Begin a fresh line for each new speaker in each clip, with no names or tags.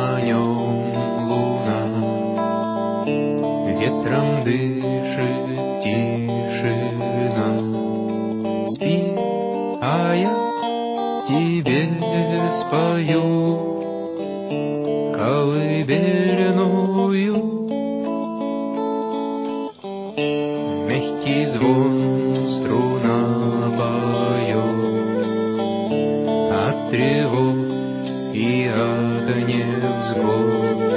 на нем луна, ветром дышит тишина. Спи, а я тебе спою колыбельную. Мягкий звон струна поет от тревог и от невзгод.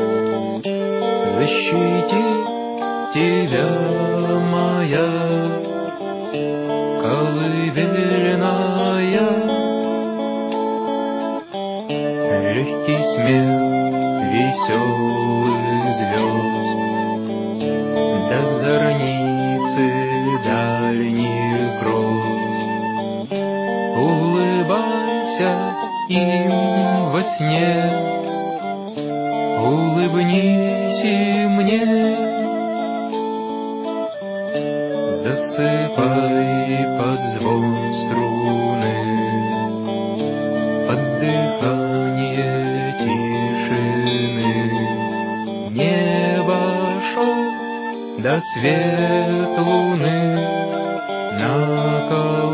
Защити тебя моя колыбельная. Легкий смех веселых звезд до зорницы дальних гроз. Улыбайся им во сне, улыбнись и мне. Засыпай под звон струны, под дыхание тишины. Небо шел до свет луны на